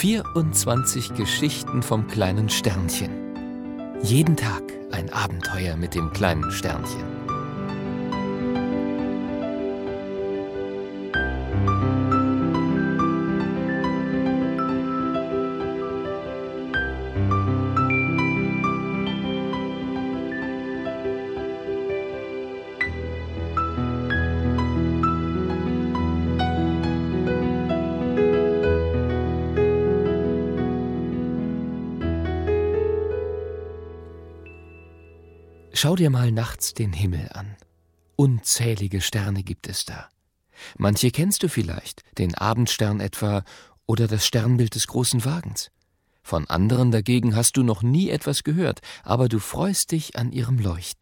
24 Geschichten vom kleinen Sternchen. Jeden Tag ein Abenteuer mit dem kleinen Sternchen. Schau dir mal nachts den Himmel an. Unzählige Sterne gibt es da. Manche kennst du vielleicht, den Abendstern etwa oder das Sternbild des großen Wagens. Von anderen dagegen hast du noch nie etwas gehört, aber du freust dich an ihrem Leuchten.